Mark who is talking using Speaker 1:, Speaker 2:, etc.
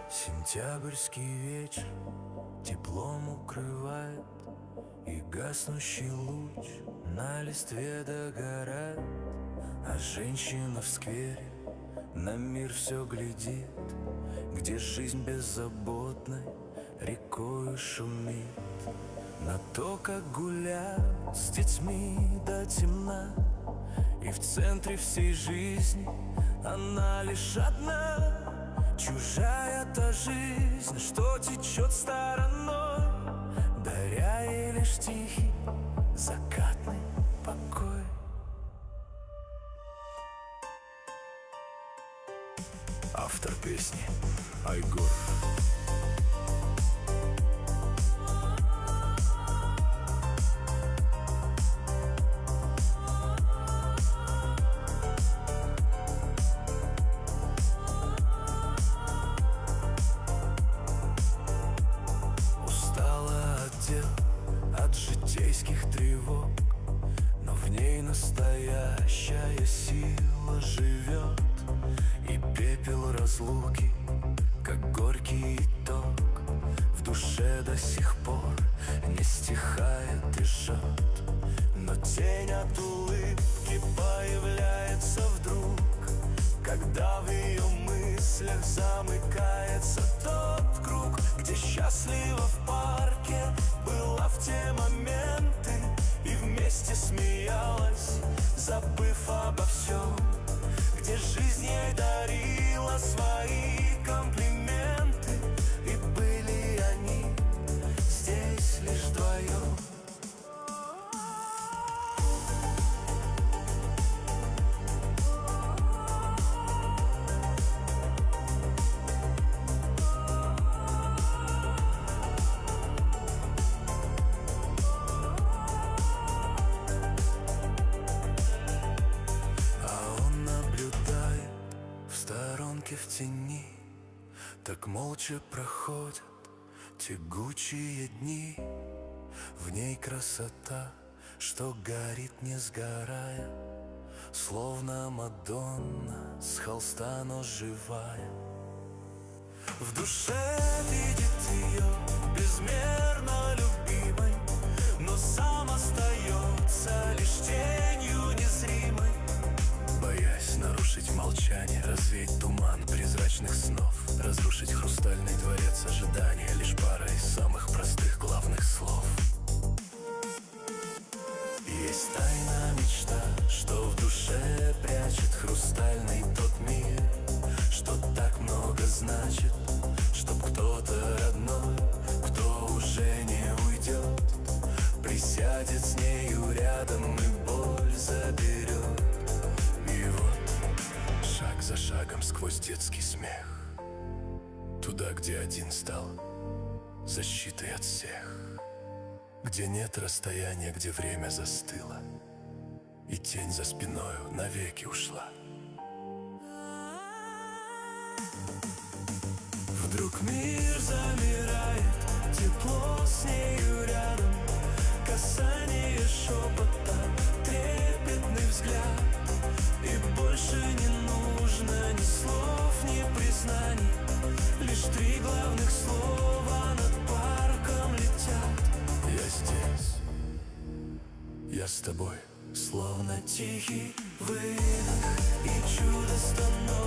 Speaker 1: Сентябрьский вечер теплом укрывает, и гаснущий луч на листве догорает. А женщина в сквере на мир все глядит, где жизнь беззаботной рекою шумит. На то, как гуляют с детьми до темна, и в центре всей жизни она лишь одна. Чужая та жизнь, что течет стороной, даря ей лишь тихий закатный покой. Автор песни Айгор. От житейских тревог, но в ней настоящая сила живет. И пепел разлуки, как горький итог, в душе до сих пор не стихает и жжет. Но тень от улыбки появляется вдруг, когда в ее мыслях замыкается тот круг, где счастлива в парке была в те моменты и вместе смеялась, забыв обо всем, где жизнь ей дарила свои комплименты, и были они здесь лишь вдвоем. В тени так молча проходят тягучие дни. В ней красота, что горит, не сгорая, словно Мадонна с холста, но живая. В душе видит ее безмерно любимой, но сам остается лишь тенью незримой. Боясь нарушить молчание, развеять туман призрачных снов, разрушить хрустальный дворец ожидания лишь парой самых простых главных слов. Есть тайна мечта, что в душе прячет хрустальный тот мир, что так много значит, чтоб кто-то родной, кто уже не уйдет, присядет с нею рядом и боль заберет. И вот, шаг за шагом сквозь детский смех, туда, где один стал защитой от всех, где нет расстояния, где время застыло, и тень за спиною навеки ушла. Вдруг мир замирает, тепло с нею рядом, касание шепота, трепетный взгляд. И больше не нужно ни слов, ни признаний, лишь три главных слова над парком летят. Я здесь, я с тобой, словно тихий выдох, и чудо становится